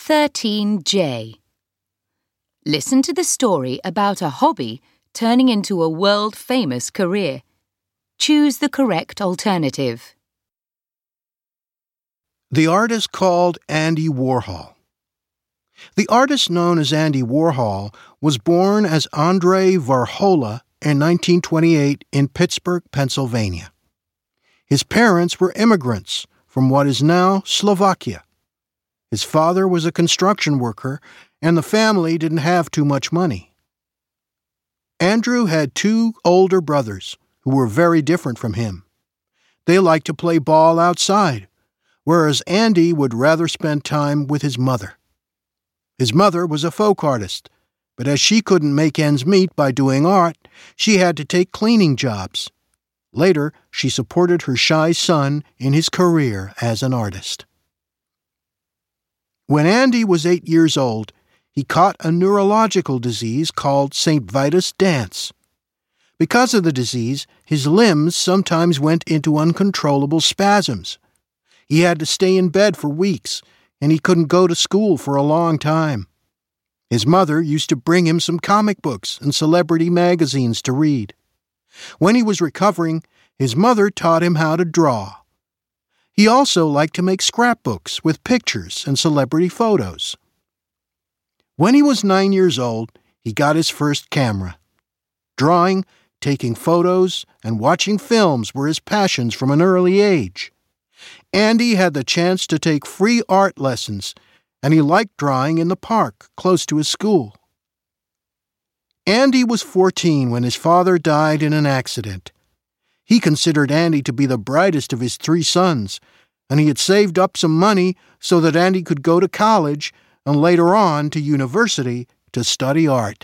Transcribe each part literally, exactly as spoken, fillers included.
thirteen J. Listen to the story about a hobby turning into a world-famous career. Choose the correct alternative. The artist called Andy Warhol. The artist known as Andy Warhol was born as Andrei Varhola in nineteen twenty-eight in Pittsburgh, Pennsylvania. His parents were immigrants from what is now Slovakia. His father was a construction worker, and the family didn't have too much money. Andrew had two older brothers who were very different from him. They liked to play ball outside, whereas Andy would rather spend time with his mother. His mother was a folk artist, but as she couldn't make ends meet by doing art, she had to take cleaning jobs. Later, she supported her shy son in his career as an artist. When Andy was eight years old, he caught a neurological disease called Saint Vitus dance. Because of the disease, his limbs sometimes went into uncontrollable spasms. He had to stay in bed for weeks, and he couldn't go to school for a long time. His mother used to bring him some comic books and celebrity magazines to read. When he was recovering, his mother taught him how to draw. He also liked to make scrapbooks with pictures and celebrity photos. When he was nine years old, he got his first camera. Drawing, taking photos, and watching films were his passions from an early age. Andy had the chance to take free art lessons, and he liked drawing in the park close to his school. Andy was fourteen when his father died in an accident. He considered Andy to be the brightest of his three sons, and he had saved up some money so that Andy could go to college and later on to university to study art.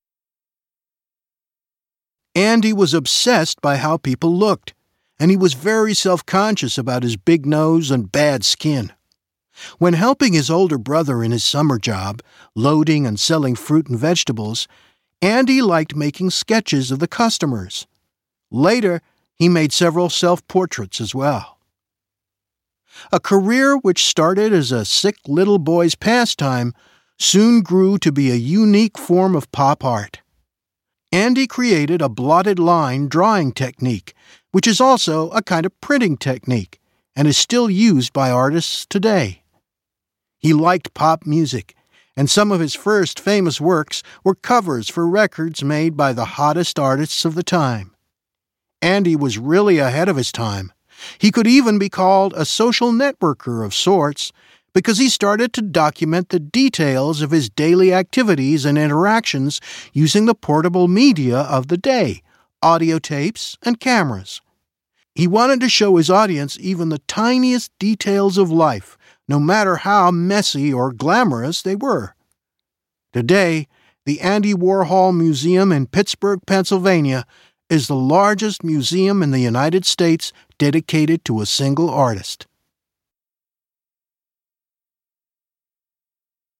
Andy was obsessed by how people looked, and he was very self-conscious about his big nose and bad skin. When helping his older brother in his summer job, loading and selling fruit and vegetables, Andy liked making sketches of the customers. Later, he made several self-portraits as well. A career which started as a sick little boy's pastime soon grew to be a unique form of pop art. Andy created a blotted line drawing technique, which is also a kind of printing technique and is still used by artists today. He liked pop music, and some of his first famous works were covers for records made by the hottest artists of the time. Andy was really ahead of his time. He could even be called a social networker of sorts because he started to document the details of his daily activities and interactions using the portable media of the day, audio tapes and cameras. He wanted to show his audience even the tiniest details of life, no matter how messy or glamorous they were. Today, the Andy Warhol Museum in Pittsburgh, Pennsylvania, is the largest museum in the United States dedicated to a single artist.